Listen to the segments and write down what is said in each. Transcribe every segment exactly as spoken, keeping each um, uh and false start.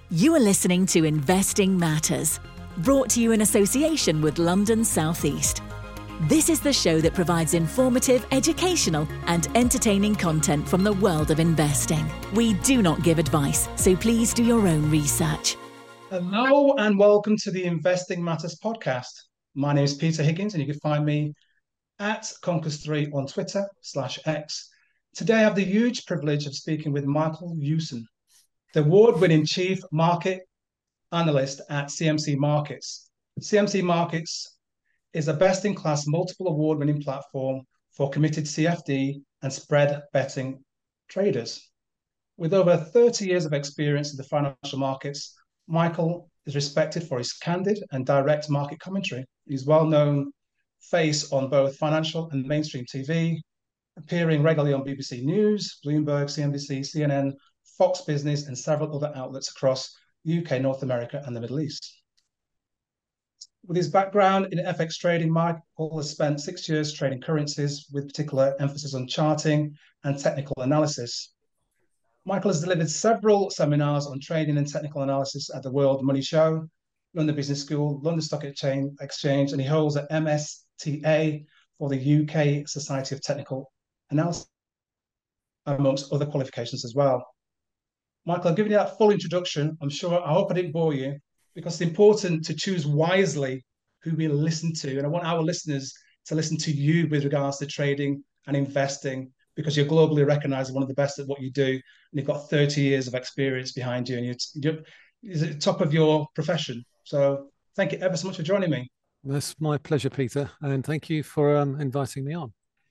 You are listening to Investing Matters, brought to you in association with London South East. This is the show that provides informative, educational and entertaining content from the world of investing. We do not give advice, so please do your own research. Hello and welcome to the Investing Matters podcast. My name is Peter Higgins and you can find me at Conkers three on Twitter slash X. Today I have the huge privilege of speaking with Michael Hewson, the award-winning Chief Market Analyst at C M C Markets. C M C Markets is a best-in-class multiple award-winning platform for committed C F D and spread betting traders. With over thirty years of experience in the financial markets, Michael is respected for his candid and direct market commentary. He's well-known face on both financial and mainstream T V, appearing regularly on B B C News, Bloomberg, C N B C, C N N, Fox Business, and several other outlets across U K, North America, and the Middle East. With his background in F X trading, Michael has spent six years trading currencies with particular emphasis on charting and technical analysis. Michael has delivered several seminars on trading and technical analysis at the World Money Show, London Business School, London Stock Exchange, and he holds an M S T A for the U K Society of Technical Analysis, amongst other qualifications as well. Michael, I've given you that full introduction. I'm sure, I hope I didn't bore you, because it's important to choose wisely who we listen to. And I want our listeners to listen to you with regards to trading and investing, because you're globally recognized as one of the best at what you do. And you've got thirty years of experience behind you, and you're, you're, you're at the top of your profession. So thank you ever so much for joining me. That's my pleasure, Peter. And thank you for um, inviting me on.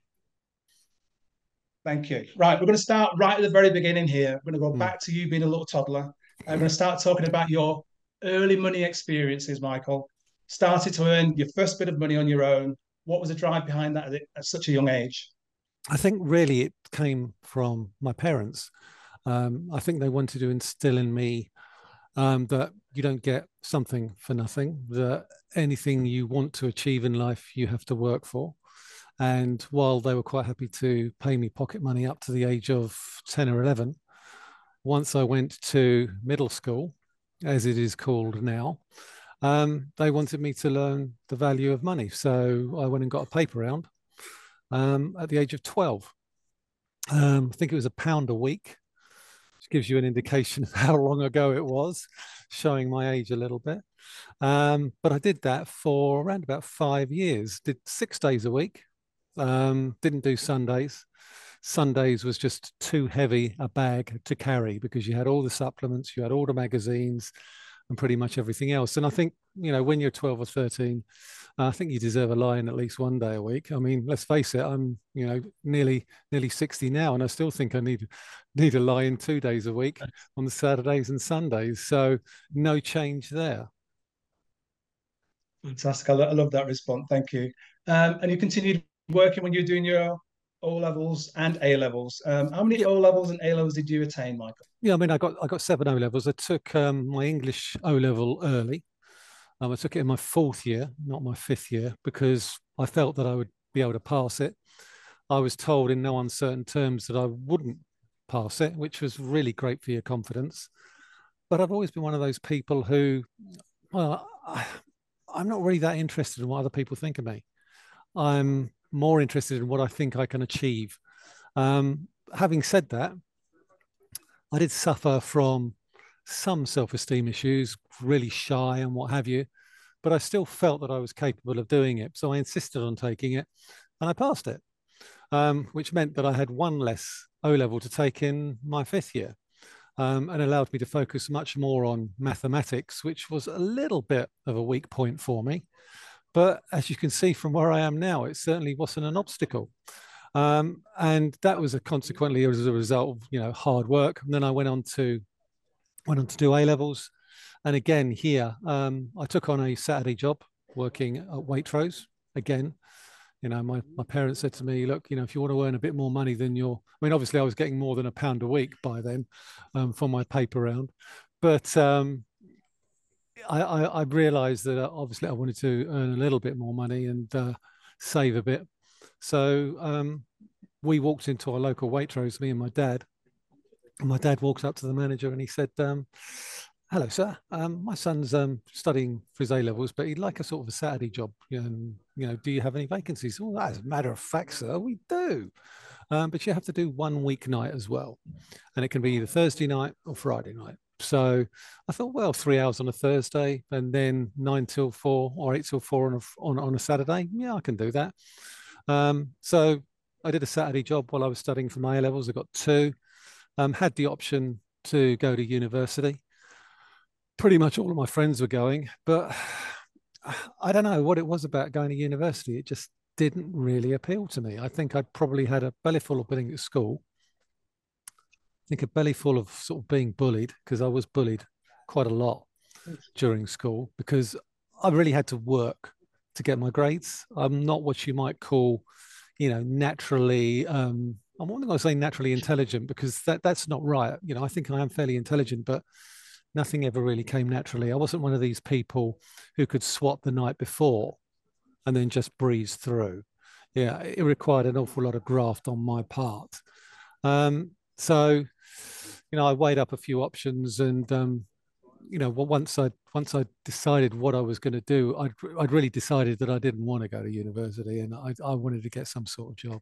Thank you. Right, we're going to start right at the very beginning here. We're going to go mm. back to you being a little toddler. I'm going to start talking about your early money experiences, Michael. Started to earn your first bit of money on your own. What was the drive behind that at, at such a young age? I think really it came from my parents. Um, I think they wanted to instill in me um, that you don't get something for nothing, that anything you want to achieve in life, you have to work for. And while they were quite happy to pay me pocket money up to the age of ten or eleven, once I went to middle school, as it is called now, um, they wanted me to learn the value of money. So I went and got a paper round um, at the age of twelve. Um, I think it was a pound a week, which gives you an indication of how long ago it was, showing my age a little bit. Um, but I did that for around about five years, did six days a week. Um, didn't do Sundays. Sundays was just too heavy a bag to carry because you had all the supplements, you had all the magazines and pretty much everything else. And I think, you know, when you're twelve or thirteen, uh, I think you deserve a lie-in at least one day a week. I mean, let's face it, I'm, you know, nearly nearly sixty now, and I still think I need need a lie-in two days a week on the Saturdays and Sundays. So no change there. Fantastic. I, lo- I love that response. Thank you. Um, and you continued working when you were doing your O levels and A levels. Um, how many yeah. O levels and A levels did you attain, Michael? Yeah, I mean, I got I got seven O levels. I took um, my English O level early. Um, I took it in my fourth year, not my fifth year, because I felt that I would be able to pass it. I was told in no uncertain terms that I wouldn't pass it, which was really great for your confidence. But I've always been one of those people who, well, I, I'm not really that interested in what other people think of me. I'm more interested in what I think I can achieve. Um, having said that, I did suffer from some self-esteem issues, really shy and what have you, but I still felt that I was capable of doing it. So I insisted on taking it and I passed it, um, which meant that I had one less O-level to take in my fifth year, um, and allowed me to focus much more on mathematics, which was a little bit of a weak point for me. But as you can see from where I am now, it certainly wasn't an obstacle. Um, and that was a consequently as a result of, you know, hard work. And then I went on to went on to do A levels. And again, here, um, I took on a Saturday job working at Waitrose. Again, you know, my, my parents said to me, look, you know, if you want to earn a bit more money than your, I mean, obviously I was getting more than a pound a week by then um, for my paper round. But um, I, I, I realized that obviously I wanted to earn a little bit more money and uh, save a bit. So um, we walked into our local Waitrose, me and my dad. And my dad walks up to the manager and he said, um, hello, sir. Um, my son's um, studying for his A levels, but he'd like a sort of a Saturday job. Um, you know, do you have any vacancies? Well, as a matter of fact, sir, we do. Um, but you have to do one weeknight as well, and it can be either Thursday night or Friday night. So I thought, well, three hours on a Thursday and then nine till four or eight till four on a, on, on a Saturday. Yeah, I can do that. Um, so I did a Saturday job while I was studying for my A levels. I got two. Um, had the option to go to university. Pretty much all of my friends were going, but I don't know what it was about going to university. It just didn't really appeal to me. I think I'd probably had a belly full of being at school. I think a belly full of sort of being bullied, because I was bullied quite a lot during school because I really had to work to get my grades. I'm not what you might call, you know, naturally, um, I'm not going to say naturally intelligent, because that that's not right. You know, I think I am fairly intelligent, but nothing ever really came naturally. I wasn't one of these people who could swat the night before and then just breeze through. Yeah, it required an awful lot of graft on my part. Um, so, you know, I weighed up a few options, and um, you know, once I once I decided what I was going to do, I'd I'd really decided that I didn't want to go to university, and I I wanted to get some sort of job.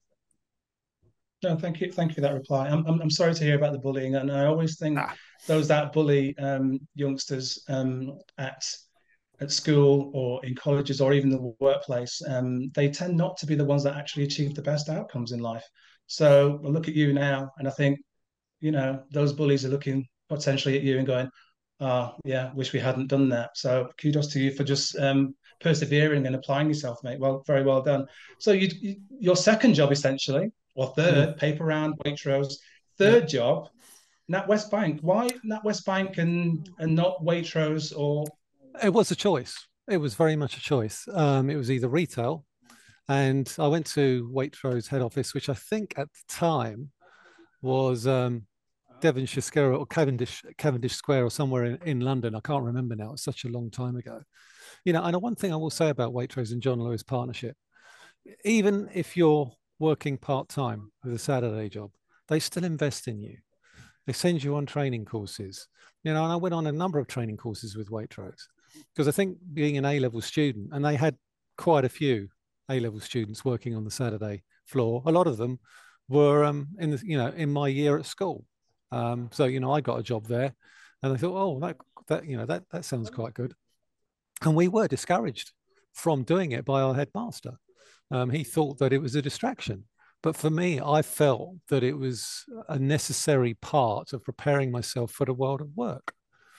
No, thank you, thank you for that reply. I'm I'm, I'm sorry to hear about the bullying, and I always think Ah. those that bully um, youngsters um, at at school or in colleges or even the workplace, um, they tend not to be the ones that actually achieve the best outcomes in life. So I look at you now, and I think, you know, those bullies are looking potentially at you and going, "Ah, oh, yeah, wish we hadn't done that." So kudos to you for just um, persevering and applying yourself, mate. Well, very well done. So you, you your second job essentially, or third, Mm. paper round, Waitrose. Yeah. Third job, NatWest Bank. Why NatWest Bank and and not Waitrose or? It was a choice. It was very much a choice. Um, it was either retail, and I went to Waitrose head office, which I think at the time was um, Devonshire Square or Cavendish Cavendish Square or somewhere in, in London. I can't remember now. It's such a long time ago. You know, and one thing I will say about Waitrose and John Lewis partnership, even if you're working part time with a Saturday job, they still invest in you. They send you on training courses. You know, and I went on a number of training courses with Waitrose, because I think being an A-level student, and they had quite a few A-level students working on the Saturday floor. A lot of them were um, in the, you know, in my year at school. Um, so, you know, I got a job there, and I thought, oh, that, that, you know, that, that sounds quite good. And we were discouraged from doing it by our headmaster. Um, he thought that it was a distraction. But for me, I felt that it was a necessary part of preparing myself for the world of work.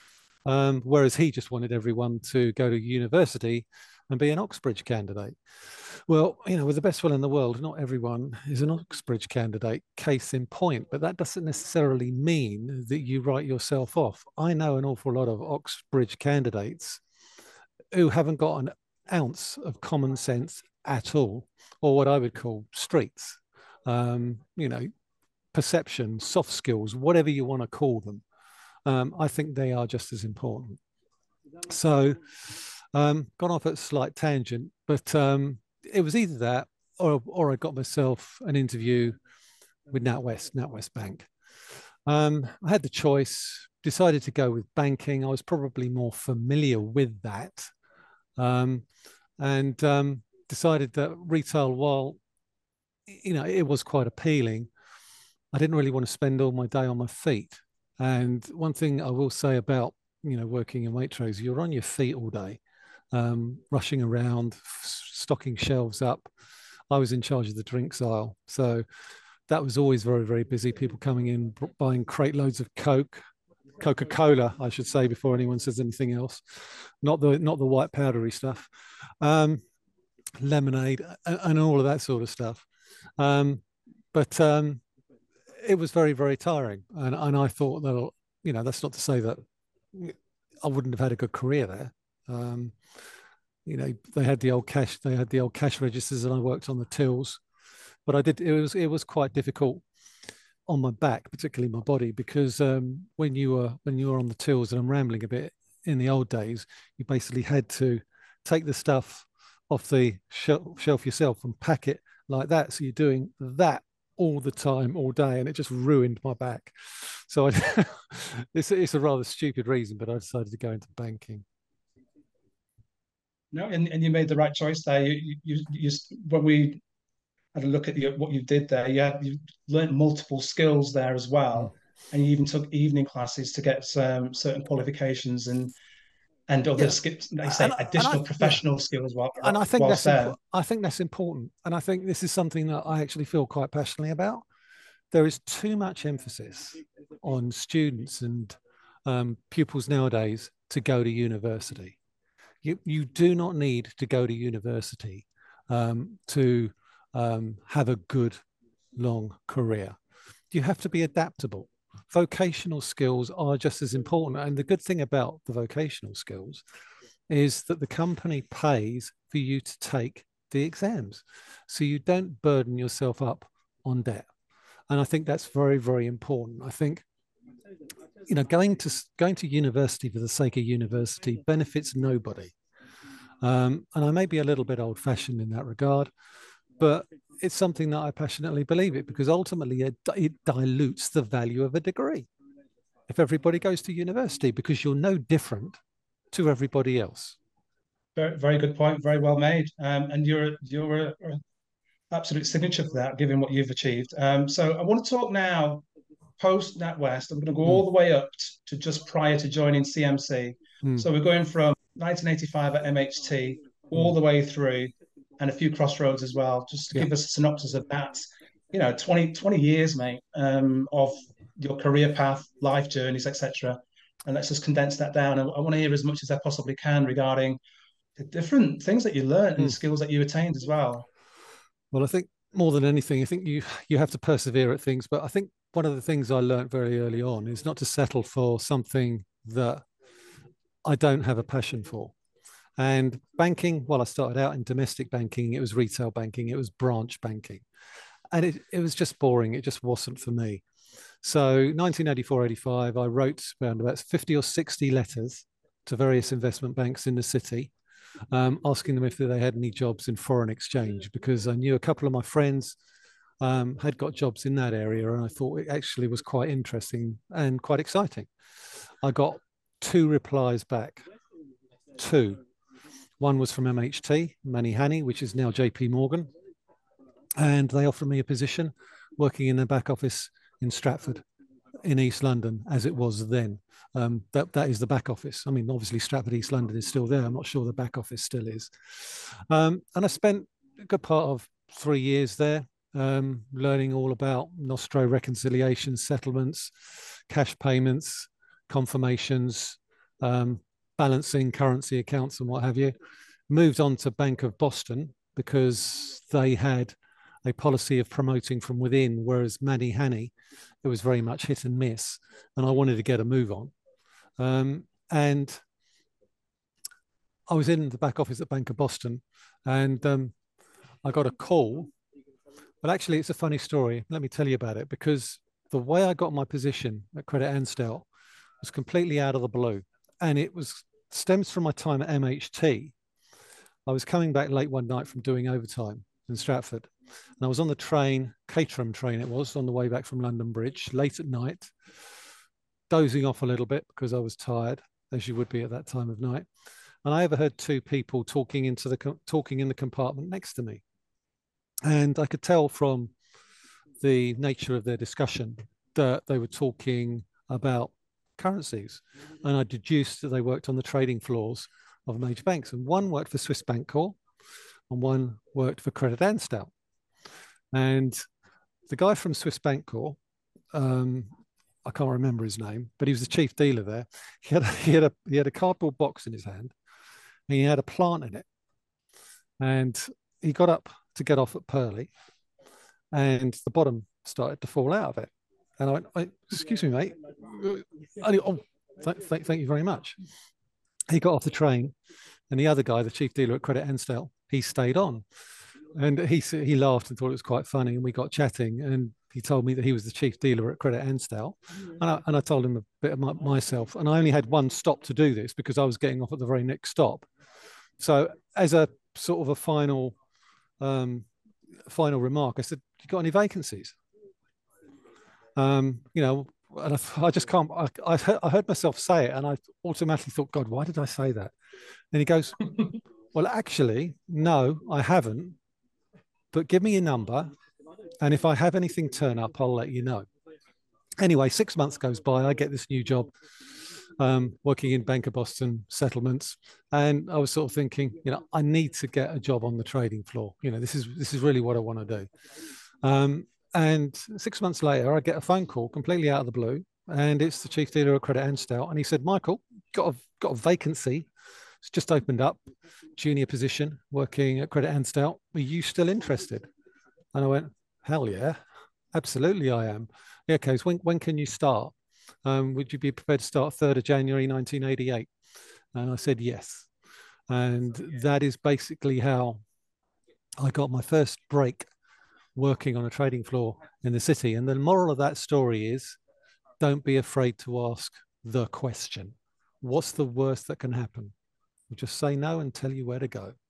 Um, whereas he just wanted everyone to go to university and be an Oxbridge candidate. Well, you know, with the best will in the world, not everyone is an Oxbridge candidate, case in point, but that doesn't necessarily mean that you write yourself off. I know an awful lot of Oxbridge candidates who haven't got an ounce of common sense at all, or what I would call streets, um, you know, perception, soft skills, whatever you want to call them. Um, I think they are just as important. So, um, gone off at a slight tangent, but um, it was either that or, or I got myself an interview with NatWest, NatWest Bank. Um, I had the choice, decided to go with banking. I was probably more familiar with that, um, and um, decided that retail, while, you know, it was quite appealing, I didn't really want to spend all my day on my feet. And one thing I will say about, you know, working in Waitrose, you're on your feet all day, um, rushing around, stocking shelves up. I was in charge of the drinks aisle, so that was always very, very busy. People coming in, buying crate loads of Coke, Coca-Cola, I should say, before anyone says anything else. Not the not the white powdery stuff, um, lemonade, and, and all of that sort of stuff. Um, but um, it was very, very tiring. And, and I thought that, you know, that's not to say that I wouldn't have had a good career there. Um, you know, they had the old cash, they had the old cash registers, and I worked on the tills. But I did, it was, it was quite difficult on my back, particularly my body, because um, when you were, when you were on the tills, and I'm rambling a bit, in the old days, you basically had to take the stuff off the shelf, shelf yourself and pack it like that. So you're doing that all the time, all day, and it just ruined my back. So I, it's, it's a rather stupid reason, but I decided to go into banking. No, and, and you made the right choice there. You, you, you, when we had a look at your, what you did there, you had, you learned multiple skills there as well, mm. and you even took evening classes to get some certain qualifications and and other yeah. skills, they say, and, additional and I, professional yeah. skills. While, and I think that's imp- I think that's important, and I think this is something that I actually feel quite passionately about. There is too much emphasis on students and um, pupils nowadays to go to university. You you do not need to go to university um, to um, have a good long career. You have to be adaptable. Vocational skills are just as important. And the good thing about the vocational skills is that the company pays for you to take the exams. So you don't burden yourself up on debt. And I think that's very, very important. I think, you know, going to going to university for the sake of university benefits nobody. Um, and I may be a little bit old-fashioned in that regard, but it's something that I passionately believe it, because ultimately it, it dilutes the value of a degree if everybody goes to university, because you're no different to everybody else. Very, very good point. Very well made. Um, and you're you're a, a absolute signature for that, given what you've achieved. Um, so I want to talk now post NatWest. I'm going to go mm. all the way up to just prior to joining C M C. Mm. So we're going from nineteen eighty-five at M H T all mm. the way through, and a few crossroads as well, just to yeah. give us a synopsis of that. You know, twenty, twenty years, mate, um, of your career path, life journeys, et cetera. And let's just condense that down. I, I want to hear as much as I possibly can regarding the different things that you learned and mm. the skills that you attained as well. Well, I think more than anything, I think you you have to persevere at things. But I think one of the things I learned very early on is not to settle for something that I don't have a passion for. And banking, well, I started out in domestic banking. It was retail banking. It was branch banking. And it, it was just boring. It just wasn't for me. So nineteen eighty-four, eighty-five, I wrote around about fifty or sixty letters to various investment banks in the city, um, asking them if they had any jobs in foreign exchange, because I knew a couple of my friends um, had got jobs in that area. And I thought it actually was quite interesting and quite exciting. I got two replies back, two. One was from M H T, Manny Hanny, which is now J P Morgan. And they offered me a position working in the back office in Stratford in East London, as it was then. Um, that, that is the back office. I mean, obviously Stratford East London is still there. I'm not sure the back office still is. Um, and I spent a good part of three years there um, learning all about Nostro reconciliations, settlements, cash payments, confirmations, um, balancing currency accounts and what have you. Moved on to Bank of Boston because they had a policy of promoting from within, whereas Manny Hanny, it was very much hit and miss, and I wanted to get a move on. Um, and I was in the back office at Bank of Boston, and um, I got a call. But actually, it's a funny story. Let me tell you about it, because the way I got my position at Credit Ansdell was completely out of the blue, and it was stems from my time at M H T. I was coming back late one night from doing overtime in Stratford, and I was on the train, Caterham train it was, on the way back from London Bridge, late at night, dozing off a little bit because I was tired, as you would be at that time of night. And I overheard two people talking into the talking in the compartment next to me, and I could tell from the nature of their discussion that they were talking about currencies, and I deduced that they worked on the trading floors of major banks, and one worked for Swiss Bancorp and one worked for Credit Ansdell. And the guy from Swiss Bancorp, um, I can't remember his name, but he was the chief dealer there. He had, he had, a, he had a cardboard box in his hand, and he had a plant in it. And he got up to get off at Purley, and the bottom started to fall out of it. And I went, I, excuse me, mate. He, oh, th th thank you very much. He got off the train, and the other guy, the chief dealer at Credit Ansdell, he stayed on. And he he laughed and thought it was quite funny, and we got chatting, and he told me that he was the chief dealer at Credit Ansdell. And I, and I told him a bit of my, myself, and I only had one stop to do this because I was getting off at the very next stop. So as a sort of a final, um, final remark, I said, "You got any vacancies?" Um, you know, and I, I just can't, I, I, heard, I heard myself say it and I automatically thought, God, why did I say that? And he goes, well, actually, no, I haven't, but give me your number. And if I have anything turn up, I'll let you know. Anyway, six months goes by, I get this new job, um, working in Bank of Boston settlements. And I was sort of thinking, you know, I need to get a job on the trading floor. You know, this is, this is really what I want to do. Um, and six months later, I get a phone call completely out of the blue, and it's the chief dealer of Credit Anstout. And he said, Michael, got a, got a vacancy. It's just opened up, junior position, working at Credit Anstout. Are you still interested? And I went, hell yeah, absolutely I am. Yeah, okay, so when, when can you start? Um, would you be prepared to start third of January nineteen eighty-eight? And I said yes. And that is basically how I got my first break working on a trading floor in the city. And the moral of that story is, don't be afraid to ask the question. What's the worst that can happen? We'll just say no and tell you where to go.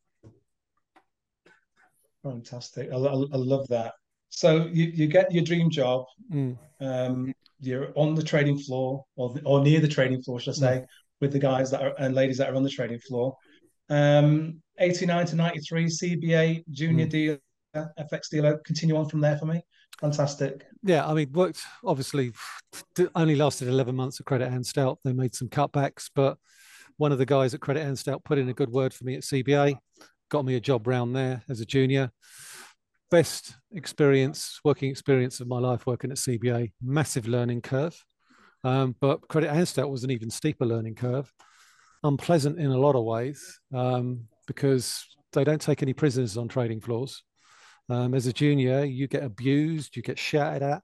Fantastic. I, I, I love that. So you, you get your dream job. Mm. Um, you're on the trading floor, or, or near the trading floor, should I say, mm. with the guys that are and ladies that are on the trading floor. Um, eighty-nine to ninety-three, C B A, junior mm. dealer, F X dealer. Continue on from there for me. Fantastic. Yeah, I mean, worked obviously only lasted eleven months at Credit Anstout. They made some cutbacks, but one of the guys at Credit Anstout put in a good word for me at C B A, got me a job round there as a junior. Best experience, working experience of my life working at C B A. Massive learning curve, um, but Credit Anstout was an even steeper learning curve. Unpleasant in a lot of ways um, because they don't take any prisoners on trading floors. Um, as a junior, you get abused, you get shouted at,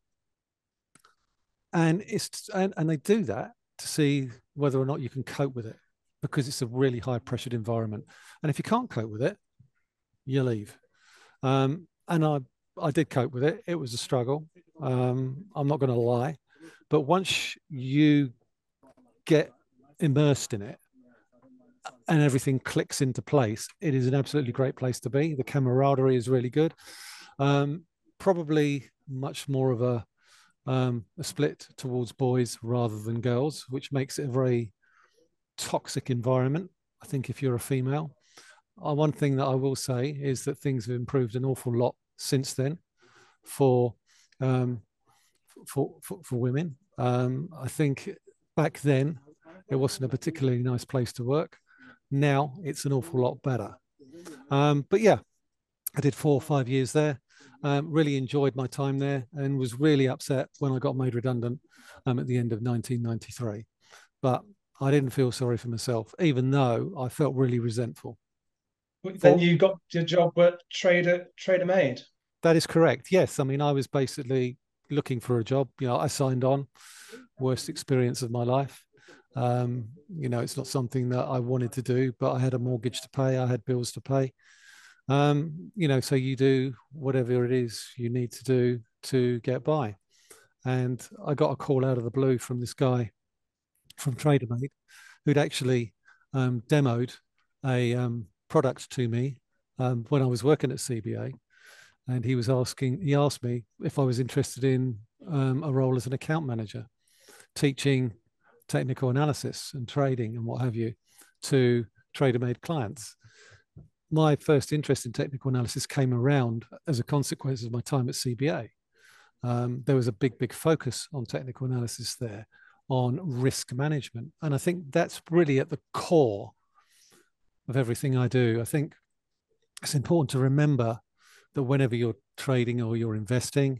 and it's and, and they do that to see whether or not you can cope with it, because it's a really high pressured environment. And if you can't cope with it, you leave. Um, and I, I did cope with it. It was a struggle. Um, I'm not going to lie. But once you get immersed in it and everything clicks into place, it is an absolutely great place to be. The camaraderie is really good. Um, probably much more of a, um, a split towards boys rather than girls, which makes it a very toxic environment, I think, if you're a female. Uh, one thing that I will say is that things have improved an awful lot since then for um, for, for, for women. Um, I think back then it wasn't a particularly nice place to work. Now it's an awful lot better. Um, but yeah, I did four or five years there. Um, really enjoyed my time there and was really upset when I got made redundant um, at the end of nineteen ninety-three. But I didn't feel sorry for myself, even though I felt really resentful. Then you got your job at Trader Trader Made. That is correct. Yes. I mean, I was basically looking for a job. You know, I signed on. Worst experience of my life. Um, you know, it's not something that I wanted to do, but I had a mortgage to pay. I had bills to pay. Um, you know, so you do whatever it is you need to do to get by. And I got a call out of the blue from this guy from Trader Made who'd actually um, demoed a um, product to me um, when I was working at C B A, and he was asking, he asked me if I was interested in um, a role as an account manager, teaching technical analysis and trading and what have you to Trader Made clients. My first interest in technical analysis came around as a consequence of my time at C B A. Um, there was a big, big focus on technical analysis there, on risk management. And I think that's really at the core of everything I do. I think it's important to remember that whenever you're trading or you're investing,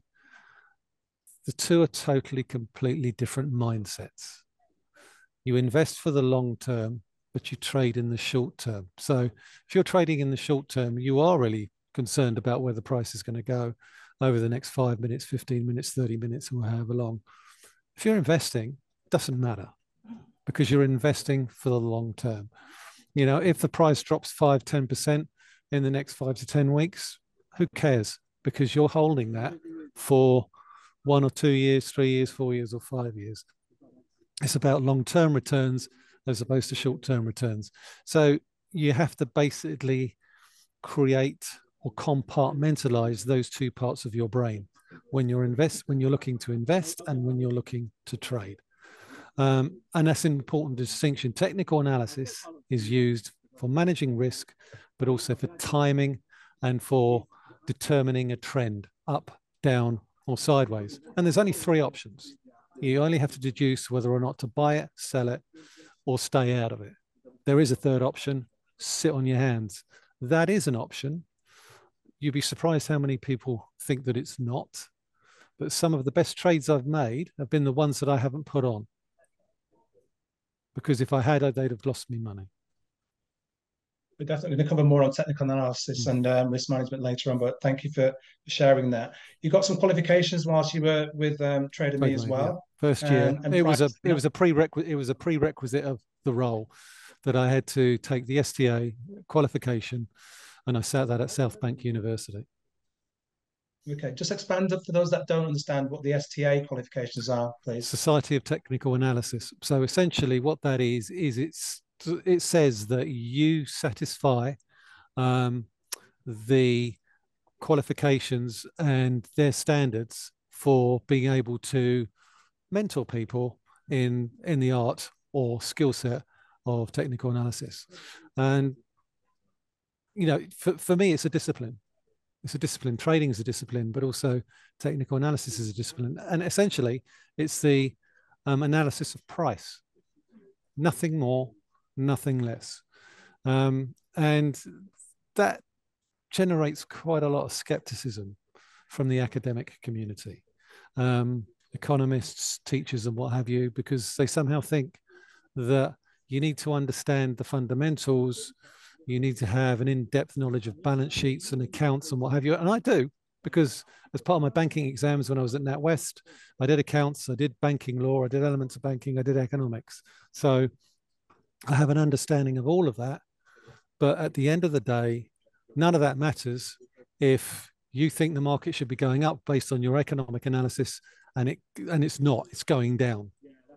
the two are totally, completely different mindsets. You invest for the long term, but you trade in the short term. So if you're trading in the short term, you are really concerned about where the price is going to go over the next five minutes, fifteen minutes, thirty minutes, or however long. If you're investing, it doesn't matter, because you're investing for the long term. You know, if the price drops five, ten percent in the next five to ten weeks, who cares? Because you're holding that for one or two years, three years, four years, or five years. It's about long-term returns as opposed to short-term returns. So you have to basically create or compartmentalize those two parts of your brain. when you're invest when you're looking to invest and when you're looking to trade. Um, and that's an important distinction. Technical analysis is used for managing risk, but also for timing and for determining a trend up, down, or sideways. And there's only three options. You only have to deduce whether or not to buy it, sell it, or stay out of it. There is a third option, sit on your hands. That is an option. You'd be surprised how many people think that it's not. But some of the best trades I've made have been the ones that I haven't put on. Because if I had, they'd have lost me money. We're definitely going to cover more on technical analysis mm. and um, risk management later on, but thank you for sharing that. You got some qualifications whilst you were with um, Trader Me as well. Yeah. First year, um, and it was a it was a prerequisite. It was a prerequisite of the role that I had to take the S T A qualification, and I sat that at South Bank University. Okay, just expand up for those that don't understand what the S T A qualifications are, please. Society of Technical Analysis. So essentially what that is, is it's it says that you satisfy um, the qualifications and their standards for being able to mentor people in, in the art or skill set of technical analysis. And, you know, for, for me, it's a discipline. It's a discipline. Trading is a discipline, but also technical analysis is a discipline. And essentially, it's the um, analysis of price. Nothing more, nothing less. Um, and that generates quite a lot of skepticism from the academic community. Um, economists, teachers, and what have you, because they somehow think that you need to understand the fundamentals. You need to have an in-depth knowledge of balance sheets and accounts and what have you. And I do, because as part of my banking exams when I was at NatWest, I did accounts, I did banking law, I did elements of banking, I did economics. So I have an understanding of all of that. But at the end of the day, none of that matters if you think the market should be going up based on your economic analysis, and it and it's not, it's going down.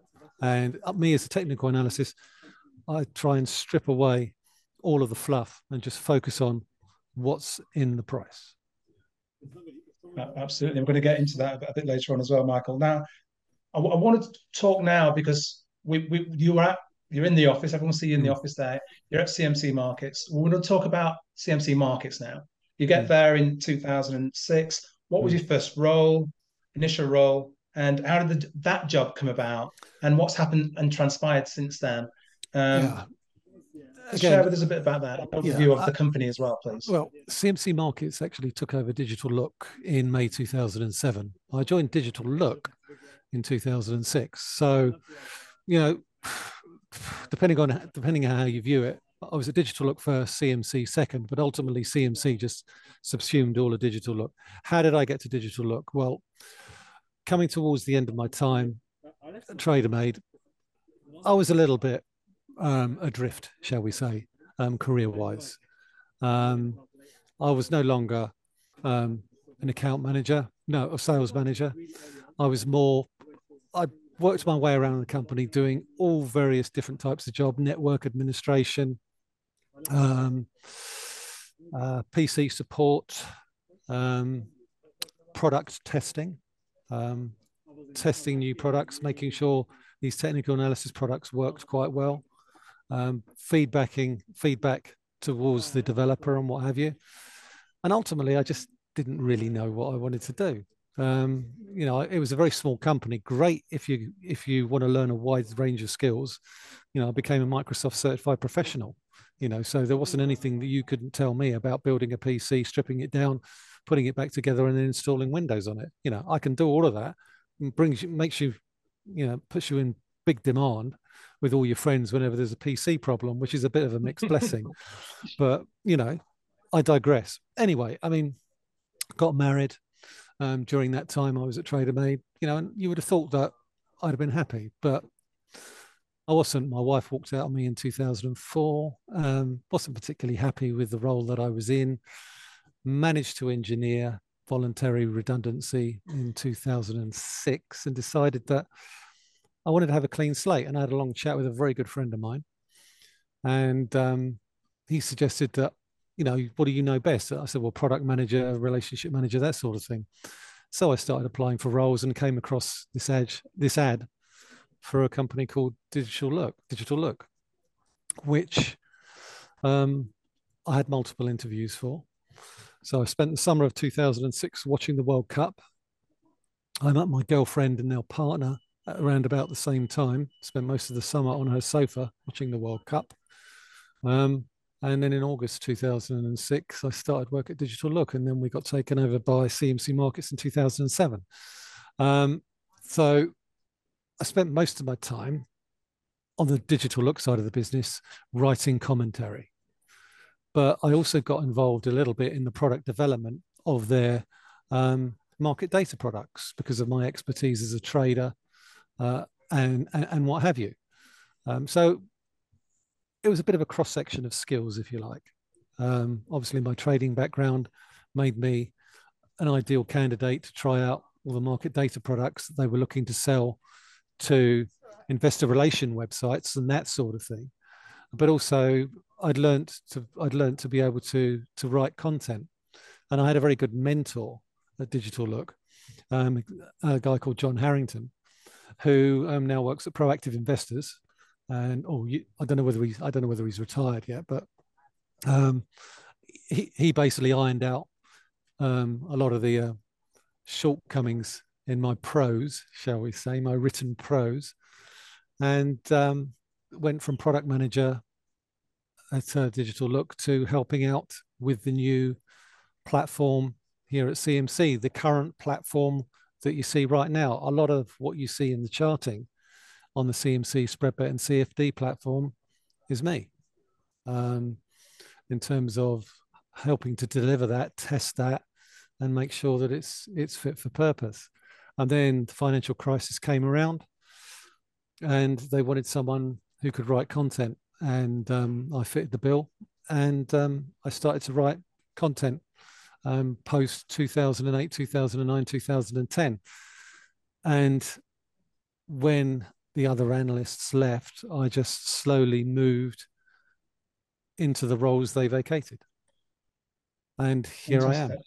And me as a technical analysis, I try and strip away all of the fluff and just focus on what's in the price. Absolutely. We're going to get into that a bit later on as well, Michael. Now, I, I wanted to talk now because we, we you were at, you're in the office. Everyone see you in the mm. office there. You're at C M C Markets. We're going to talk about C M C Markets now. You get mm. there in two thousand six. What was mm. your first role, initial role, and how did the, that job come about? And what's happened and transpired since then? Um, yeah. Again, share with us a bit about that, an overview yeah, of the company as well, please. Well, C M C Markets actually took over Digital Look in May two thousand seven. I joined Digital Look in two thousand six. So, you know, depending on depending on how you view it, I was at Digital Look first, C M C second, but ultimately C M C just subsumed all of Digital Look. How did I get to Digital Look? Well, coming towards the end of my time at TraderMade, I was a little bit Um, adrift, shall we say, um, career-wise. Um, I was no longer um, an account manager, no, a sales manager. I was more, I worked my way around the company doing all various different types of job, network administration, um, uh, P C support, um, product testing, um, testing new products, making sure these technical analysis products worked quite well. Um, feedbacking feedback towards the developer and what have you. And ultimately, I just didn't really know what I wanted to do. Um, you know, it was a very small company. Great if you if you want to learn a wide range of skills. You know, I became a Microsoft certified professional. You know, so there wasn't anything that you couldn't tell me about building a P C, stripping it down, putting it back together, and then installing Windows on it. You know, I can do all of that. And brings you, makes you, you know, puts you in big demand with all your friends whenever there's a P C problem, which is a bit of a mixed blessing. But, you know, I digress. Anyway, I mean, got married um, during that time I was at TraderMade, you know, and you would have thought that I'd have been happy, but I wasn't. My wife walked out on me in two thousand four, um, wasn't particularly happy with the role that I was in, managed to engineer voluntary redundancy in two thousand six and decided that I wanted to have a clean slate. And I had a long chat with a very good friend of mine. And um, he suggested that, you know, what do you know best? I said, well, product manager, relationship manager, that sort of thing. So I started applying for roles and came across this ad, this ad for a company called Digital Look, Digital Look, which um, I had multiple interviews for. So I spent the summer of two thousand six watching the World Cup. I met my girlfriend and now partner at around about the same time, spent most of the summer on her sofa watching the World Cup. Um, and then in August two thousand six, I started work at Digital Look, and then we got taken over by C M C Markets in two thousand seven. Um, so I spent most of my time on the Digital Look side of the business writing commentary. But I also got involved a little bit in the product development of their um, market data products because of my expertise as a trader uh, and, and, and what have you. Um, so it was a bit of a cross section of skills, if you like. Um, obviously, my trading background made me an ideal candidate to try out all the market data products that they were looking to sell to investor relation websites and that sort of thing. But also, I'd learned to I'd learned to be able to to write content, and I had a very good mentor at Digital Look, um, a guy called John Harrington, who um, now works at Proactive Investors, and oh, you, I don't know whether he's I don't know whether he's retired yet, but um, he he basically ironed out um, a lot of the uh, shortcomings in my prose, shall we say, my written prose, and um, went from product manager at uh, Digital Look to helping out with the new platform here at C M C, the current platform that you see right now. A lot of what you see in the charting on the C M C Spreadbet and C F D platform is me, um, in terms of helping to deliver that, test that, and make sure that it's it's fit for purpose. And then the financial crisis came around, and they wanted someone who could write content, and um, I fitted the bill, and um, I started to write content um, post two thousand eight, two thousand nine, two thousand ten. And when the other analysts left, I just slowly moved into the roles they vacated. And here I am.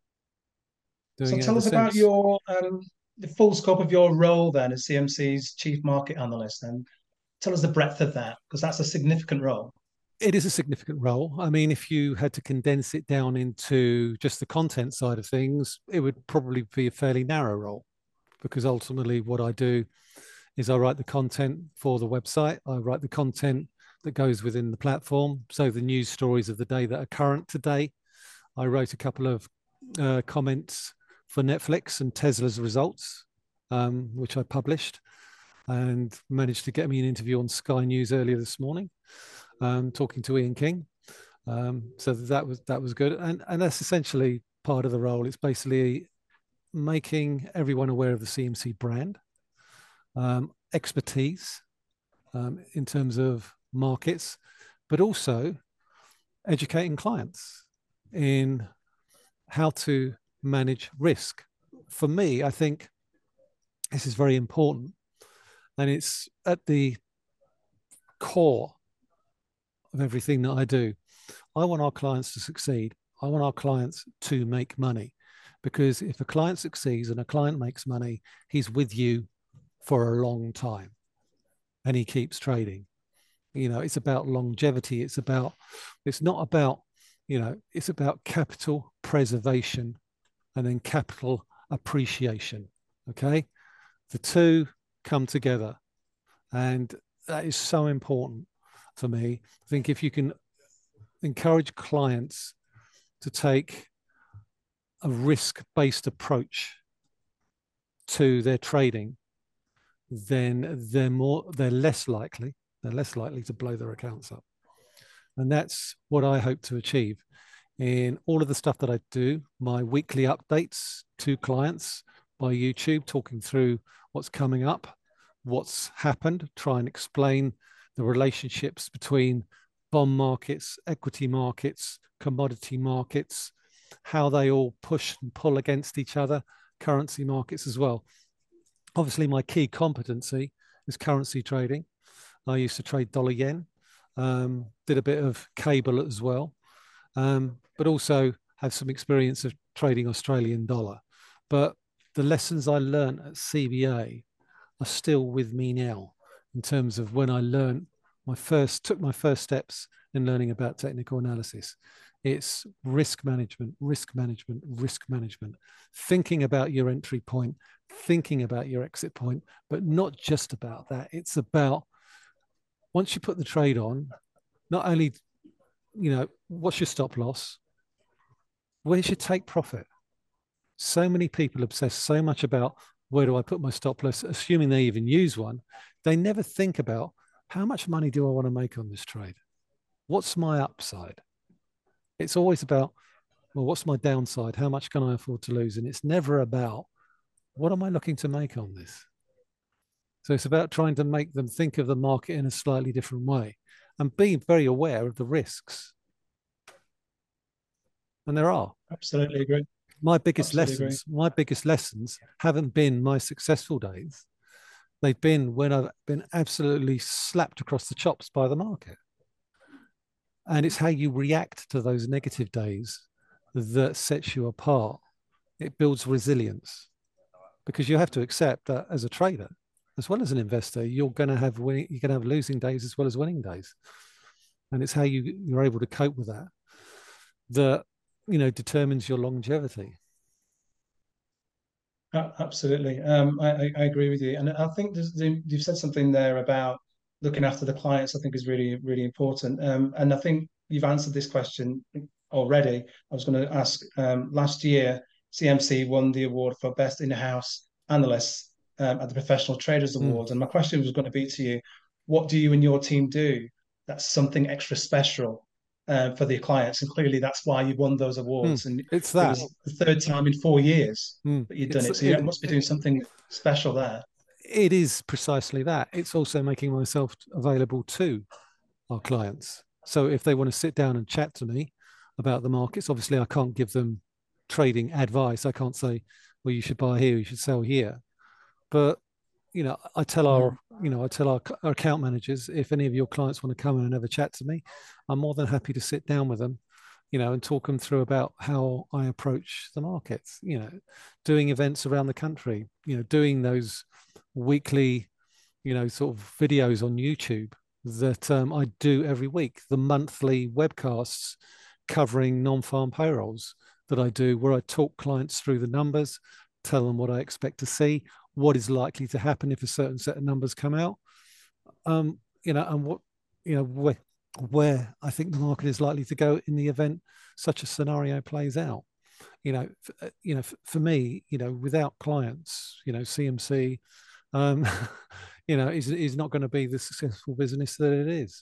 So tell us about your um, the full scope of your role then as C M C's Chief Market Analyst, and tell us the breadth of that, because that's a significant role. It is a significant role. I mean, if you had to condense it down into just the content side of things, it would probably be a fairly narrow role, because ultimately what I do is I write the content for the website. I write the content that goes within the platform. So the news stories of the day that are current today. I wrote a couple of uh, comments for Netflix and Tesla's results, um, which I published, and managed to get me an interview on Sky News earlier this morning, um, talking to Ian King. Um, so that was that was good, and and that's essentially part of the role. It's basically making everyone aware of the C M C brand, um, expertise um, in terms of markets, but also educating clients in how to manage risk. For me, I think this is very important, and it's at the core of everything that I do. I want our clients to succeed. I want our clients to make money, because if a client succeeds and a client makes money, he's with you for a long time and he keeps trading. You know, it's about longevity. It's about, it's not about, you know, it's about capital preservation and then capital appreciation. Okay. The two come together, and that is so important for me. I think if you can encourage clients to take a risk-based approach to their trading, then they're more, they're less likely, they're less likely to blow their accounts up. And that's what I hope to achieve in all of the stuff that I do, my weekly updates to clients by YouTube, talking through what's coming up, what's happened, try and explain the relationships between bond markets, equity markets, commodity markets, how they all push and pull against each other, currency markets as well. Obviously, my key competency is currency trading. I used to trade dollar yen, um, did a bit of cable as well, um, but also have some experience of trading Australian dollar. But the lessons I learned at C B A are still with me now, in terms of when I learned my first, took my first steps in learning about technical analysis. It's risk management, risk management, risk management, thinking about your entry point, thinking about your exit point, but not just about that. It's about, once you put the trade on, not only, you know, what's your stop loss? Where's your take profit? So many people obsess so much about where do I put my stop loss, assuming they even use one. They never think about, how much money do I want to make on this trade? What's my upside? It's always about, well, what's my downside? How much can I afford to lose? And it's never about, what am I looking to make on this? So it's about trying to make them think of the market in a slightly different way and being very aware of the risks. And there are. Absolutely agree. My biggest Absolutely lessons, agree. my biggest lessons haven't been my successful days. They've been when I've been absolutely slapped across the chops by the market. And it's how you react to those negative days that sets you apart. It builds resilience, because you have to accept that as a trader, as well as an investor, you're going to have winning, you're going to have losing days as well as winning days. And it's how you, you're able to cope with that that, you know, determines your longevity. Absolutely. Um, I, I agree with you. And I think there's, you've said something there about looking after the clients, I think is really, really important. Um, and I think you've answered this question already. I was going to ask, um, last year, C M C won the award for Best In-House Analyst um, at the Professional Traders Awards. Mm. And my question was going to be to you, what do you and your team do that's something extra special Uh, for the clients? And clearly that's why you won those awards. Mm, and it's that. It was the third time in four years mm, that you've done it. So you it, must be doing something it, special there. It is precisely that. It's also making myself available to our clients. So if they want to sit down and chat to me about the markets, obviously I can't give them trading advice. I can't say, well, you should buy here, you should sell here. But you know, I tell our, you know, I tell our, our account managers, if any of your clients want to come in and have a chat to me, I'm more than happy to sit down with them, you know, and talk them through about how I approach the markets, you know, doing events around the country, you know, doing those weekly, you know, sort of videos on YouTube that um, I do every week, the monthly webcasts covering non-farm payrolls that I do, where I talk clients through the numbers, tell them what I expect to see, what is likely to happen if a certain set of numbers come out, um, you know, and what, you know, where, where I think the market is likely to go in the event such a scenario plays out. You know, f- you know, f- for me, you know, without clients, you know, C M C, um, you know, is is not going to be the successful business that it is.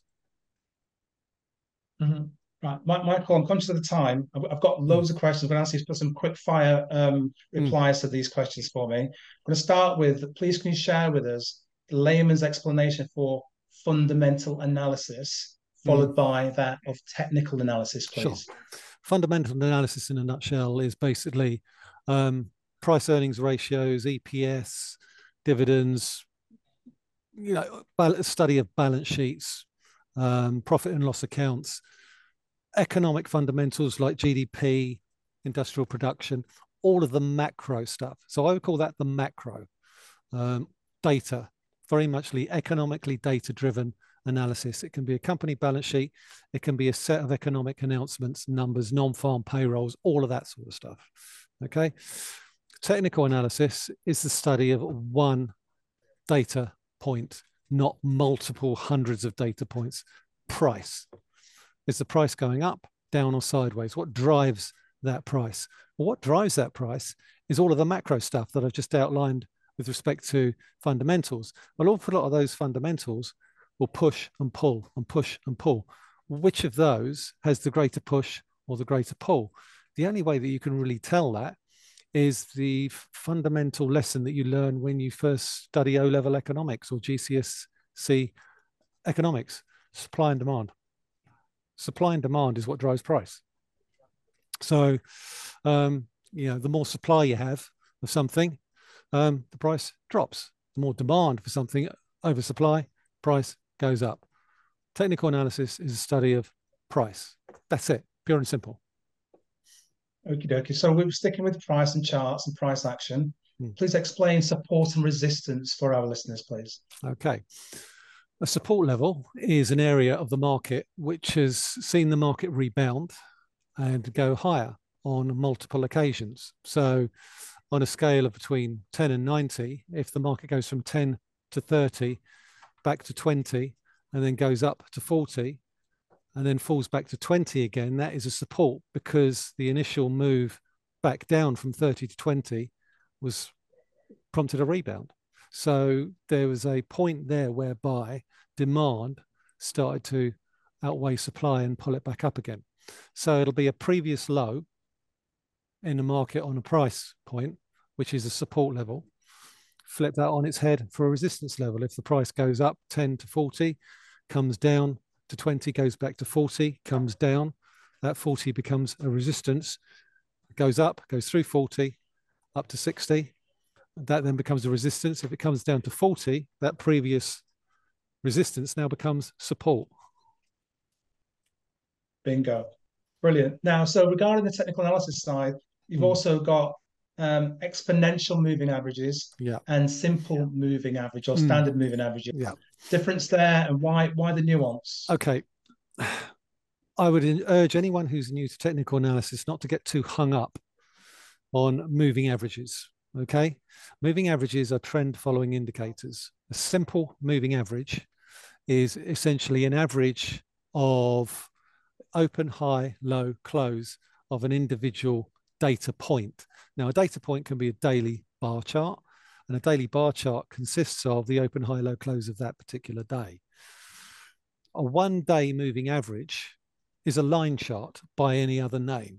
Mm-hmm. Right, Michael, I'm conscious of the time. I've got loads mm. of questions. I'm going to ask you for some quick fire um, replies mm. to these questions for me. I'm going to start with, please can you share with us the layman's explanation for fundamental analysis, followed mm. by that of technical analysis, please? Sure. Fundamental analysis in a nutshell is basically um, price earnings ratios, E P S, dividends, you know, study of balance sheets, um, profit and loss accounts, economic fundamentals like G D P, industrial production, all of the macro stuff. So I would call that the macro um, data, very much economically data-driven analysis. It can be a company balance sheet. It can be a set of economic announcements, numbers, non-farm payrolls, all of that sort of stuff. Okay. Technical analysis is the study of one data point, not multiple hundreds of data points. Price. Is the price going up, down, or sideways? What drives that price? Well, what drives that price is all of the macro stuff that I've just outlined with respect to fundamentals. An awful lot of those fundamentals will push and pull and push and pull. Which of those has the greater push or the greater pull? The only way that you can really tell that is the fundamental lesson that you learn when you first study O-level economics or G C S E economics, supply and demand. Supply and demand is what drives price. So, um, you know, the more supply you have of something, um, the price drops. The more demand for something, oversupply, price goes up. Technical analysis is a study of price. That's it, pure and simple. Okie dokie. So we're sticking with price and charts and price action. Hmm. Please explain support and resistance for our listeners, please. Okay. A support level is an area of the market which has seen the market rebound and go higher on multiple occasions. So on a scale of between ten and ninety, if the market goes from ten to thirty, back to twenty, and then goes up to forty, and then falls back to twenty again, that is a support, because the initial move back down from thirty to twenty was prompted a rebound. So there was a point there whereby demand started to outweigh supply and pull it back up again. So it'll be a previous low in the market on a price point, which is a support level. Flip that on its head for a resistance level. If the price goes up ten to forty, comes down to twenty, goes back to forty, comes down, that forty becomes a resistance, goes up, goes through forty, up to sixty. That then becomes a resistance. If it comes down to forty, that previous resistance now becomes support. Bingo. Brilliant. Now, so regarding the technical analysis side, you've mm. also got um, exponential moving averages yeah. and simple yeah. moving average or mm. standard moving averages. Yeah. Difference there, and why why the nuance? Okay. I would urge anyone who's new to technical analysis not to get too hung up on moving averages. Okay. Moving averages are trend following indicators. A simple moving average is essentially an average of open, high, low, close of an individual data point. Now, a data point can be a daily bar chart, and a daily bar chart consists of the open, high, low, close of that particular day. A one-day moving average is a line chart by any other name.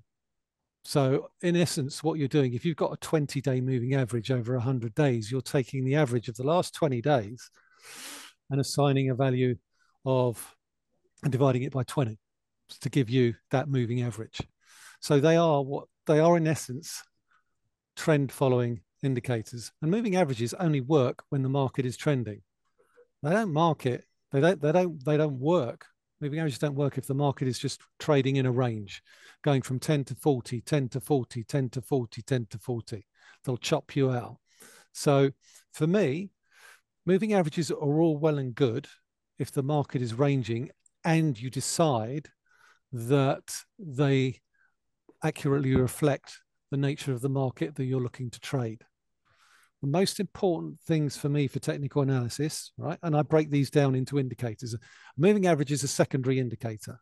So in essence, what you're doing, if you've got a twenty-day moving average over one hundred days, you're taking the average of the last twenty days and assigning a value of, and dividing it by twenty to give you that moving average. So they are what they are in essence, trend following indicators. And moving averages only work when the market is trending. They don't market, they don't, they don't, they don't work. Moving averages don't work if the market is just trading in a range, going from ten to forty, ten to forty, ten to forty, ten to forty. They'll chop you out. So for me, moving averages are all well and good if the market is ranging and you decide that they accurately reflect the nature of the market that you're looking to trade. The most important things for me for technical analysis, right? And I break these down into indicators. A moving average is a secondary indicator.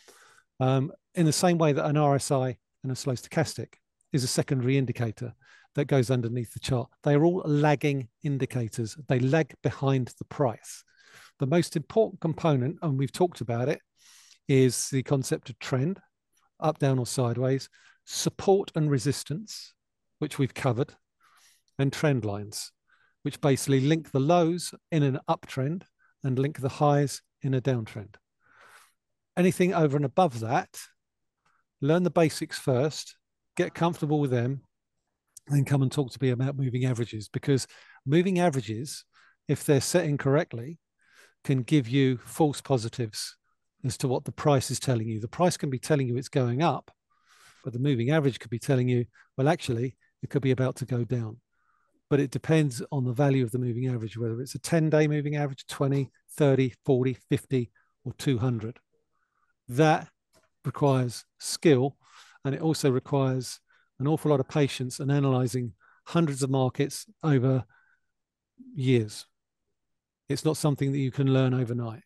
Um, in the same way that an R S I and a slow stochastic is a secondary indicator that goes underneath the chart. They are all lagging indicators. They lag behind the price. The most important component, and we've talked about it, is the concept of trend, up, down, or sideways, support and resistance, which we've covered, and trend lines, which basically link the lows in an uptrend and link the highs in a downtrend. Anything over and above that, learn the basics first, get comfortable with them, and then come and talk to me about moving averages, because moving averages, if they're set incorrectly, can give you false positives as to what the price is telling you. The price can be telling you it's going up, but the moving average could be telling you, well, actually, it could be about to go down. But it depends on the value of the moving average, whether it's a ten-day moving average, twenty, thirty, forty, fifty, or two hundred. That requires skill, and it also requires an awful lot of patience and analyzing hundreds of markets over years. It's not something that you can learn overnight.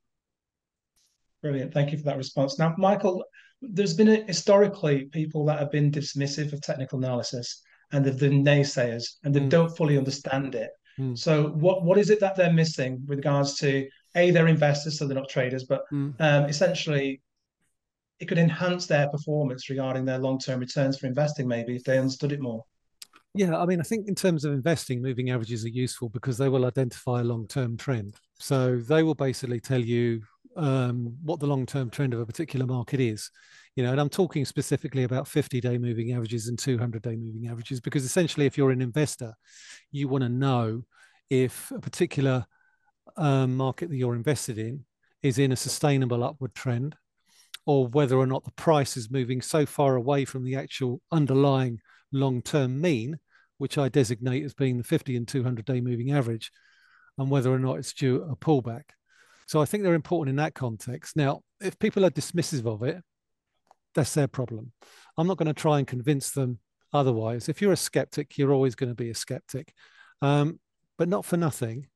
Brilliant. Thank you for that response. Now, Michael, there's been a, historically people that have been dismissive of technical analysis, and they've been naysayers, and they mm. don't fully understand it. Mm. So what, what is it that they're missing with regards to, A, they're investors, so they're not traders, but mm. um, essentially it could enhance their performance regarding their long-term returns for investing, maybe, if they understood it more? Yeah, I mean, I think in terms of investing, moving averages are useful because they will identify a long-term trend. So they will basically tell you um, what the long-term trend of a particular market is. You know, and I'm talking specifically about fifty-day moving averages and two hundred-day moving averages, because essentially, if you're an investor, you want to know if a particular um, market that you're invested in is in a sustainable upward trend, or whether or not the price is moving so far away from the actual underlying long-term mean which I designate as being the fifty and two hundred day moving average, and whether or not it's due a pullback. So I think they're important in that context. Now, if people are dismissive of it, that's their problem. I'm not going to try and convince them otherwise. If you're a skeptic, you're always going to be a skeptic. Um, but not for nothing,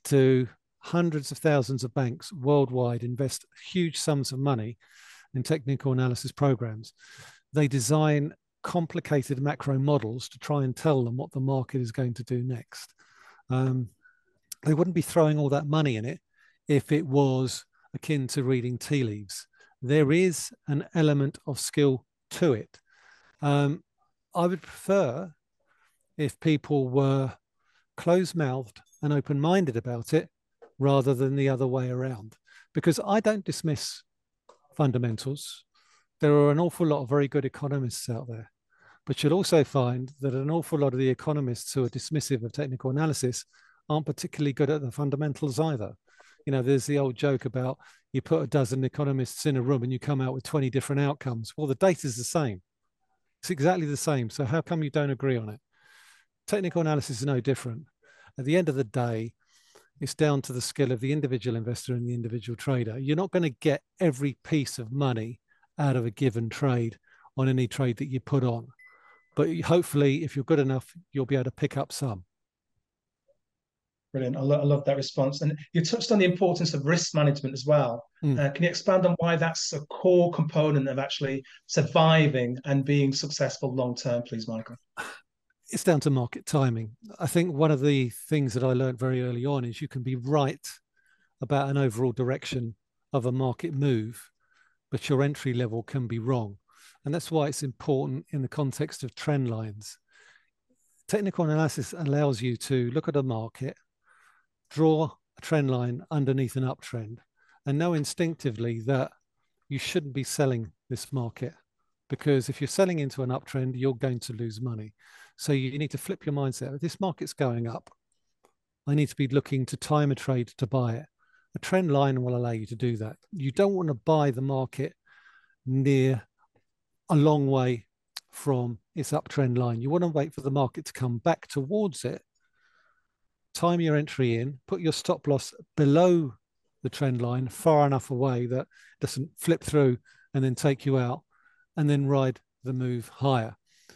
do hundreds of thousands of banks worldwide invest huge sums of money in technical analysis programs. They design complicated macro models to try and tell them what the market is going to do next. Um, they wouldn't be throwing all that money in it if it was akin to reading tea leaves. There is an element of skill to it. Um, I would prefer if people were closed-mouthed and open-minded about it rather than the other way around, because I don't dismiss fundamentals. There are an awful lot of very good economists out there, but you'll also find that an awful lot of the economists who are dismissive of technical analysis aren't particularly good at the fundamentals either. You know, there's the old joke about you put a dozen economists in a room and you come out with twenty different outcomes. Well, the data's the same. It's exactly the same. So how come you don't agree on it? Technical analysis is no different. At the end of the day, it's down to the skill of the individual investor and the individual trader. You're not going to get every piece of money out of a given trade on any trade that you put on. But hopefully, if you're good enough, you'll be able to pick up some. Brilliant. I, lo I love that response. And you touched on the importance of risk management as well. Mm. Uh, can you expand on why that's a core component of actually surviving and being successful long-term, please, Michael? It's down to market timing. I think one of the things that I learned very early on is you can be right about an overall direction of a market move, but your entry level can be wrong. And that's why it's important in the context of trend lines. Technical analysis allows you to look at a market, draw a trend line underneath an uptrend, and know instinctively that you shouldn't be selling this market, because if you're selling into an uptrend, you're going to lose money. So you need to flip your mindset. If this market's going up, I need to be looking to time a trade to buy it. A trend line will allow you to do that. You don't want to buy the market near a long way from its uptrend line. You want to wait for the market to come back towards it, time your entry in, put your stop loss below the trend line, far enough away that it doesn't flip through and then take you out, and then ride the move higher.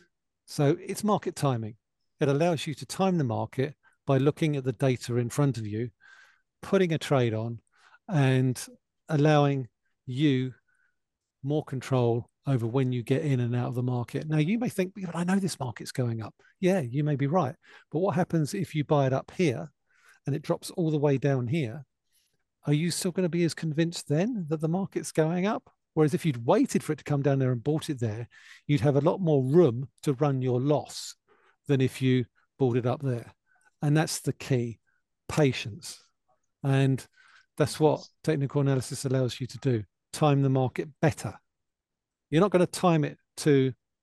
So it's market timing. It allows you to time the market by looking at the data in front of you, putting a trade on, and allowing you more control over when you get in and out of the market. Now, you may think, but I know this market's going up. Yeah, you may be right. But what happens if you buy it up here and it drops all the way down here? Are you still going to be as convinced then that the market's going up? Whereas if you'd waited for it to come down there and bought it there, you'd have a lot more room to run your loss than if you bought it up there. And that's the key, patience. And that's what technical analysis allows you to do, time the market better. You're not going to time it to,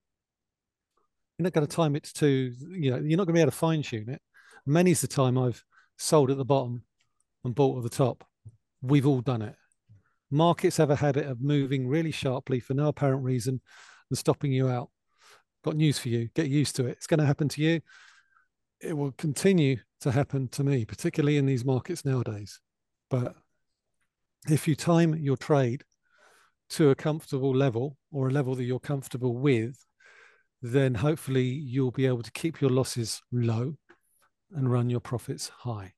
you're not going to time it to, you know, you're not going to be able to fine tune it. Many's the time I've sold at the bottom and bought at the top. We've all done it. Markets have a habit of moving really sharply for no apparent reason and stopping you out. Got news for you. Get used to it. It's going to happen to you. It will continue to happen to me, particularly in these markets nowadays. But if you time your trade to a comfortable level, or a level that you're comfortable with, then hopefully you'll be able to keep your losses low and run your profits high.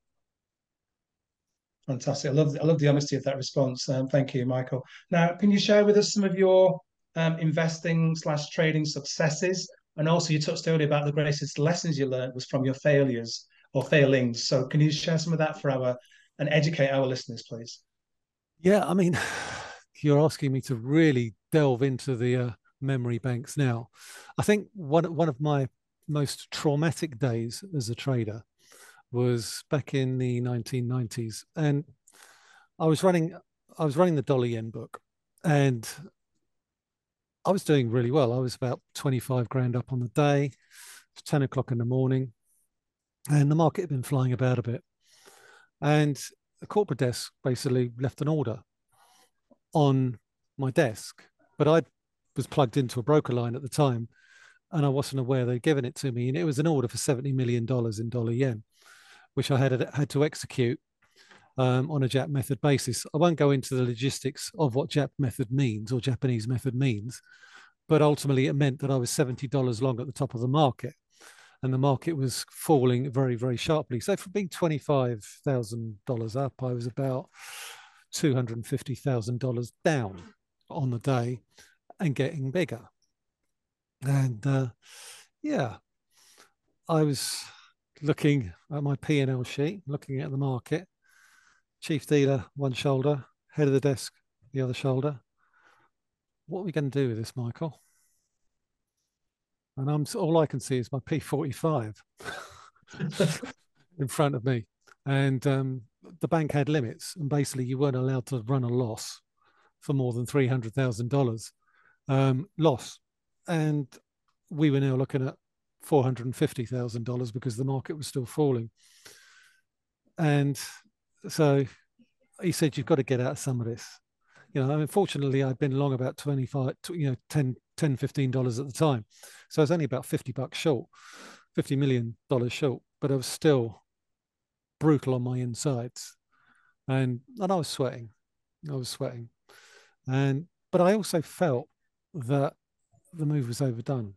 Fantastic. I love, I love the honesty of that response. Um, thank you, Michael. Now, can you share with us some of your um, investing slash trading successes? And also you touched earlier about the greatest lessons you learned was from your failures or failings. So can you share some of that for our, and educate our listeners, please? Yeah, I mean, you're asking me to really delve into the uh, memory banks now. I think one, one of my most traumatic days as a trader was back in the nineteen nineties, and I was running I was running the dollar yen book, and I was doing really well. I was about twenty-five grand up on the day, ten o'clock in the morning, and the market had been flying about a bit. And the corporate desk basically left an order on my desk, but I was plugged into a broker line at the time, and I wasn't aware they'd given it to me. And it was an order for seventy million dollars in dollar yen, which I had had to execute um, on a Jap method basis. I won't go into the logistics of what Jap method means or Japanese method means, but ultimately it meant that I was seventy dollars long at the top of the market, and the market was falling very, very sharply. So from being twenty-five thousand dollars up, I was about two hundred fifty thousand dollars down on the day and getting bigger. And uh, yeah, I was looking at my P and L sheet, looking at the market, chief dealer, one shoulder, head of the desk, the other shoulder. What are we going to do with this, Michael? And I'm all I can see is my P forty-five in front of me. And um, the bank had limits, and basically you weren't allowed to run a loss for more than three hundred thousand dollars um, loss. And we were now looking at four hundred fifty thousand dollars because the market was still falling. And so he said, you've got to get out of some of this. You know, unfortunately, I'd been long about twenty-five, you know, ten, ten, fifteen dollars at the time. So I was only about fifty bucks short, fifty million dollars short, but I was still brutal on my insides. And, and I was sweating. I was sweating. And, but I also felt that the move was overdone.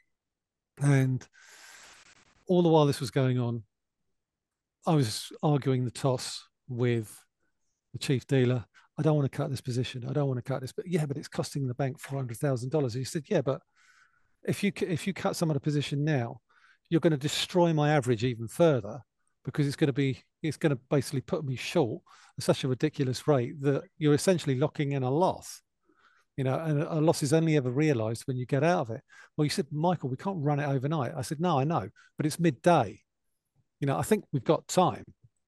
And all the while this was going on, I was arguing the toss with the chief dealer. I don't want to cut this position. I don't want to cut this, but yeah, but it's costing the bank four hundred thousand dollars. He said, yeah, but if you if you cut some of the position now, you're going to destroy my average even further, because it's going to be it's going to basically put me short at such a ridiculous rate that you're essentially locking in a loss. You know, and a loss is only ever realized when you get out of it. Well, you said, Michael, we can't run it overnight. I said, no, I know, but it's midday. You know, I think we've got time.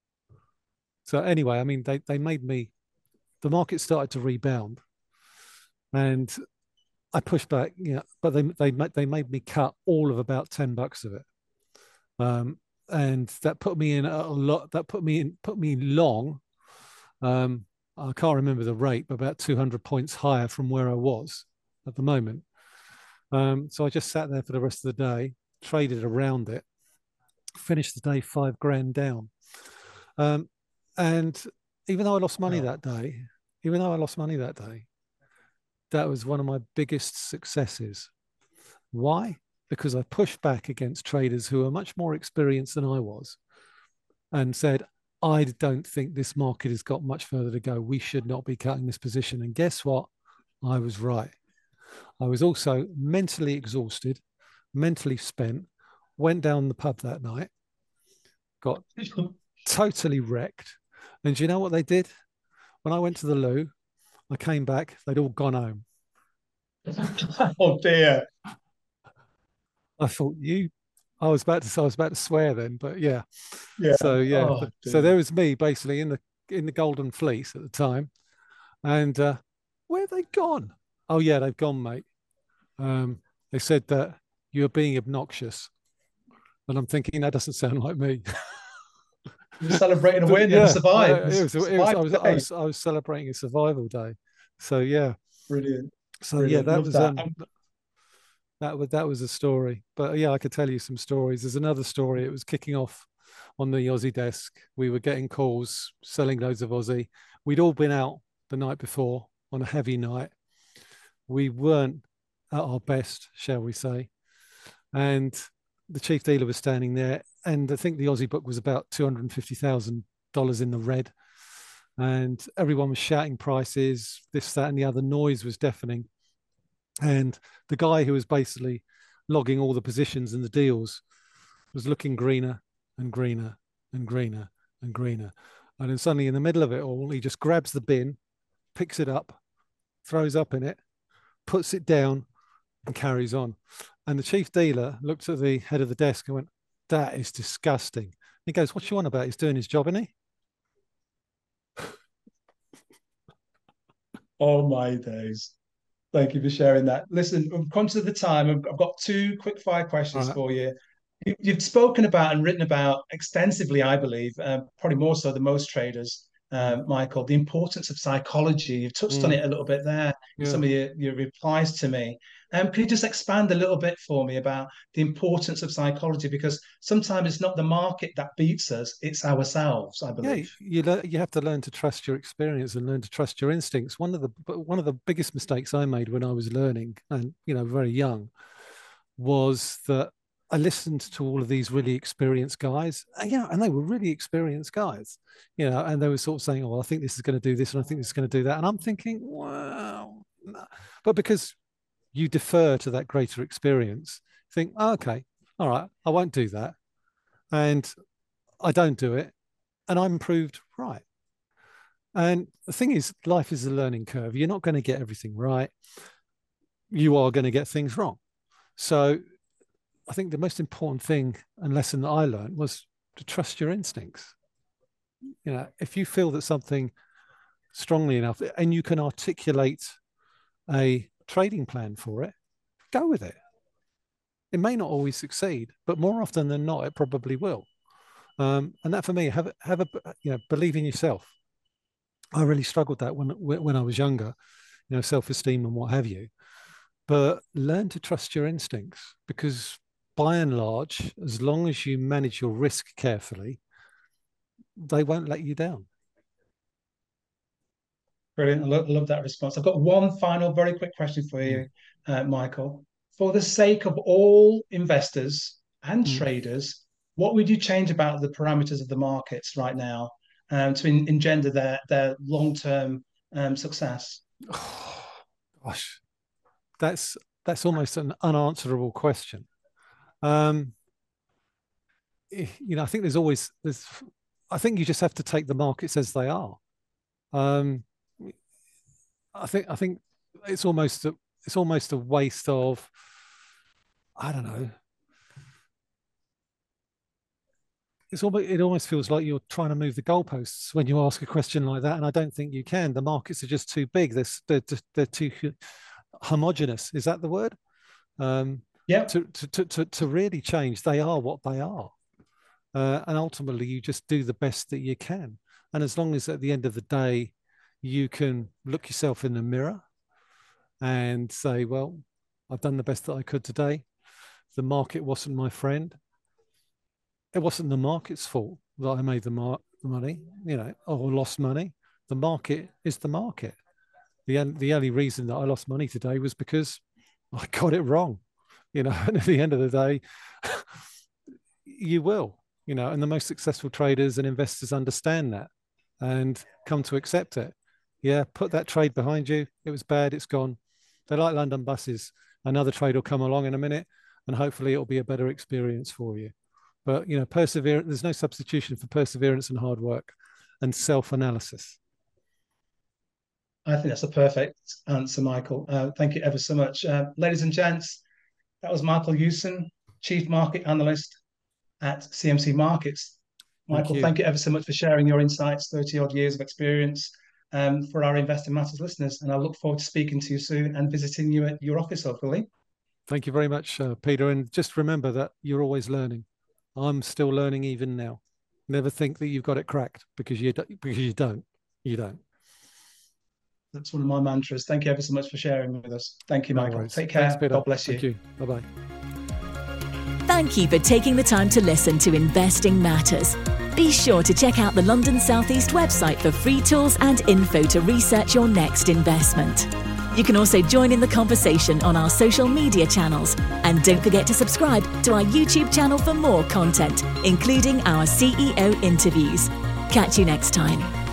So anyway, I mean, they they made me. The market started to rebound, and I pushed back. You know, but they they they made me cut all of about ten bucks of it, um, and that put me in a lot. That put me in put me long. Um, I can't remember the rate, but about two hundred points higher from where I was at the moment. Um, so I just sat there for the rest of the day, traded around it, finished the day five grand down. Um, and even though I lost money Wow. that day, even though I lost money that day, that was one of my biggest successes. Why? Because I pushed back against traders who are much more experienced than I was and said, I don't think this market has got much further to go. We should not be cutting this position. And guess what? I was right. I was also mentally exhausted, mentally spent, went down the pub that night, got totally wrecked. And do you know what they did? When I went to the loo, I came back, they'd all gone home. Oh dear. I thought, you, I was about to, I was about to swear then, but yeah. Yeah. So yeah, Oh, so there was me basically in the in the Golden Fleece at the time, and uh, where have they gone? Oh yeah, they've gone, mate. Um, they said that you're being obnoxious, and I'm thinking that doesn't sound like me. You're celebrating a win yeah, and a survive. I, it was, it was, I was, I was, I was celebrating a survival day. So yeah, brilliant. so Brilliant. yeah, that Love was that. um, that was that was a story. But yeah, I could tell you some stories. There's another story. It was kicking off on the Aussie desk. We were getting calls, selling loads of Aussie. We'd all been out the night before on a heavy night. We weren't at our best, shall we say. And the chief dealer was standing there. And I think the Aussie book was about two hundred fifty thousand dollars in the red. And everyone was shouting prices, this, that, and the other. Noise was deafening. And the guy who was basically logging all the positions and the deals was looking greener and greener and greener and greener. And then suddenly in the middle of it all, he just grabs the bin, picks it up, throws up in it, puts it down and carries on. And the chief dealer looked at the head of the desk and went, that is disgusting. He goes, what's you on about? He's doing his job, isn't he? Oh my days. Thank you for sharing that. Listen, I'm conscious of the time. I've, I've got two quick fire questions Right. for you. you. You've spoken about and written about extensively, I believe, uh, probably more so than most traders, uh, Michael, the importance of psychology. You've touched mm. on it a little bit there in yeah. some of your, your replies to me. Um, could you just expand a little bit for me about the importance of psychology? Because sometimes it's not the market that beats us, it's ourselves, I believe. Yeah, you, le- you have to learn to trust your experience and learn to trust your instincts. One of the one of the biggest mistakes I made when I was learning and, you know, very young was that I listened to all of these really experienced guys, and, you know, and they were really experienced guys, you know, and they were sort of saying, oh, I think this is going to do this and I think this is going to do that. And I'm thinking, wow. No. But because you defer to that greater experience, think, oh, okay, all right, I won't do that. And I don't do it. And I'm proved right. And the thing is, life is a learning curve. You're not going to get everything right. You are going to get things wrong. So I think the most important thing and lesson that I learned was to trust your instincts. You know, if you feel that something strongly enough and you can articulate a trading plan for it, go with it. It may not always succeed, but more often than not, it probably will. Um, and that for me, have have a you know, believe in yourself. I really struggled that when when I was younger, you know, self-esteem and what have you. But learn to trust your instincts, because by and large, as long as you manage your risk carefully, they won't let you down. Brilliant. I love, love that response. I've got one final very quick question for you, uh, Michael. For the sake of all investors and mm. traders, what would you change about the parameters of the markets right now um, to en- engender their, their long-term um, success? Oh, gosh, that's that's almost an unanswerable question. Um, you know, I think there's always there's. I think you just have to take the markets as they are. Um, I think I think it's almost a, it's almost a waste of, I don't know. It's almost it almost feels like you're trying to move the goalposts when you ask a question like that, and I don't think you can. The markets are just too big. They're they're, they're too homogenous. Is that the word? Um, yeah. To, to to to really change, they are what they are, uh, and ultimately you just do the best that you can. And as long as at the end of the day you can look yourself in the mirror and say, well, I've done the best that I could today. The market wasn't my friend. It wasn't the market's fault that I made the mar- money, you know, or lost money. The market is the market. The, the only reason that I lost money today was because I got it wrong, you know, and at the end of the day, you will, you know, and the most successful traders and investors understand that and come to accept it. Yeah, put that trade behind you. It was bad, it's gone. They're like London buses. Another trade will come along in a minute and hopefully it'll be a better experience for you. But, you know, perseverance, there's no substitution for perseverance and hard work and self-analysis. I think that's a perfect answer, Michael. Uh, thank you ever so much. Uh, ladies and gents, that was Michael Hewson, Chief Market Analyst at C M C Markets. Michael, thank you, thank you ever so much for sharing your insights, thirty odd years of experience um, for our Investing Matters listeners. And I look forward to speaking to you soon and visiting you at your office, hopefully. Thank you very much, uh, Peter. And just remember that you're always learning. I'm still learning even now. Never think that you've got it cracked, because you don't, because you don't. You don't. That's one of my mantras. Thank you ever so much for sharing with us. Thank you, Michael. No Take care. Thanks, Peter. God bless you. Thank you. Bye-bye. Thank you for taking the time to listen to Investing Matters. Be sure to check out the London South East website for free tools and info to research your next investment. You can also join in the conversation on our social media channels. And don't forget to subscribe to our YouTube channel for more content, including our C E O interviews. Catch you next time.